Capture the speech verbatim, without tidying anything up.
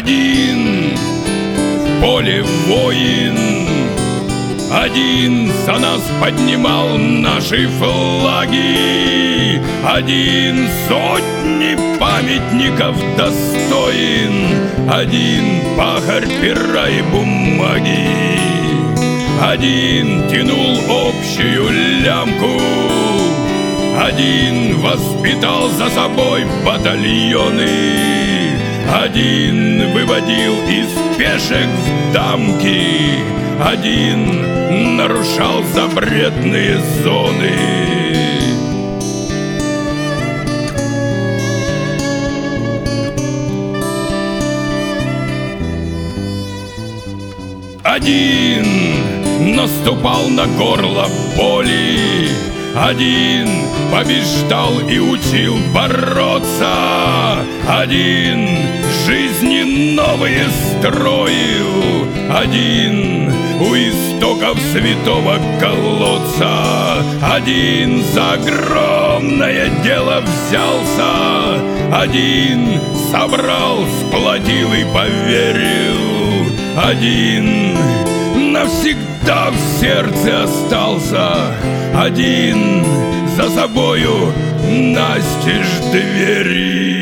Один в поле воин, один за нас поднимал наши флаги, один сотни памятников достоин, один пахарь пера и бумаги, один тянул общую лямку, один воспитал за собой батальоны, один выводил из пешек в дамки, один нарушал запретные зоны. Один наступал на горло боли, один побеждал и учил бороться, один жизни новые строил, один у истоков святого колодца, один за огромное дело взялся, один собрал, сплотил и поверил, один навсегда в сердце остался, один за собою настежь двери.